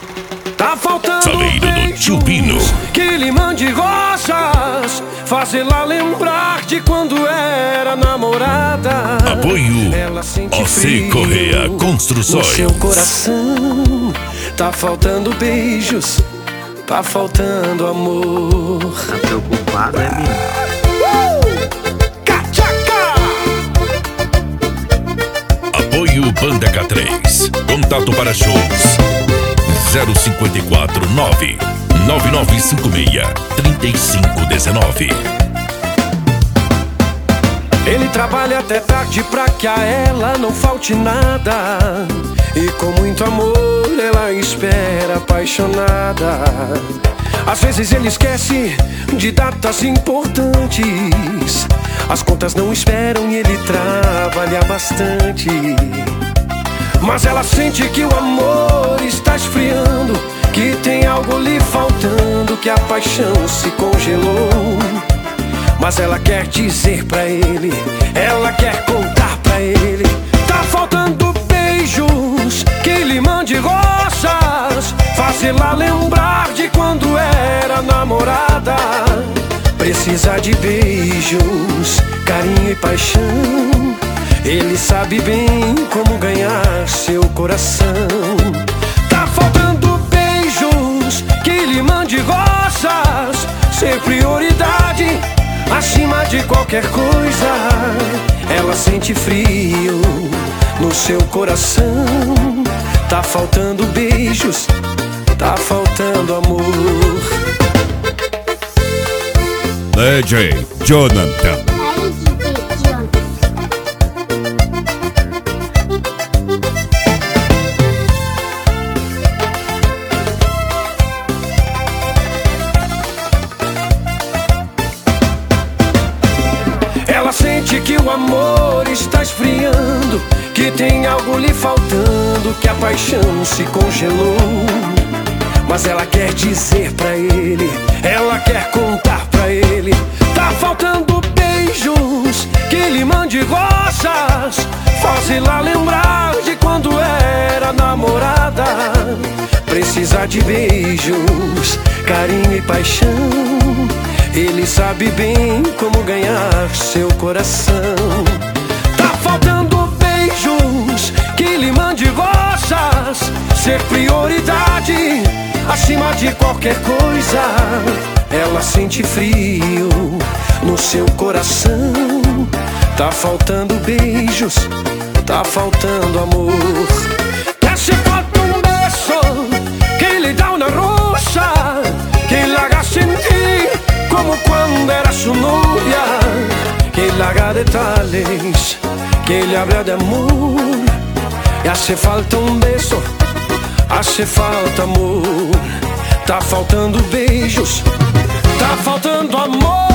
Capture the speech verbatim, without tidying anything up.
Tá faltando Saleiro do Tio Pino. que lhe mande rosas, fazê-la lembrar de quando era namorada. Apoio Ela sente O C frio Correia Construções. no seu coração. Tá faltando beijos, tá faltando amor. Tá preocupado, é, menino? Apoio Banda K três. Contato para shows zero cinco quatro nove nove nove cinco seis três cinco um nove. Ele trabalha até tarde pra que a ela não falte nada, e com muito amor ela espera apaixonada. Às vezes ele esquece de datas importantes, as contas não esperam e ele trabalha bastante. Mas ela sente que o amor está esfriando, que tem algo lhe faltando, que a paixão se congelou. Mas ela quer dizer pra ele, ela quer contar pra ele. Tá faltando beijos, que lhe mande rosas, fazê-la lembrar de quando era namorada. Precisa de beijos, carinho e paixão. Ele sabe bem como ganhar seu coração. Tá faltando beijos, que lhe mande rosas, ser prioridade acima de qualquer coisa. Ela sente frio no seu coração. Tá faltando beijos, tá faltando amor. D J Jonathan. Ela sente que o amor está esfriando, que tem algo lhe faltando, que a paixão se congelou. Mas ela quer dizer pra ele, ela quer contar pra ele. Tá faltando beijos, que lhe mande rosas, faz-la lembrar de quando era namorada. Precisa de beijos, carinho e paixão. Ele sabe bem como ganhar seu coração. Tá faltando beijos, que lhe mande rosas, ser prioridade acima de qualquer coisa. Ela sente frio no seu coração. Tá faltando beijos, tá faltando amor. Que se falta um beijo, que lhe dá uma rosa, que la haga sentir como cuando era su novia, que la haga detalles, que le habla de amor. Y hace falta un beso, hace falta amor. Tá faltando beijos, tá faltando amor.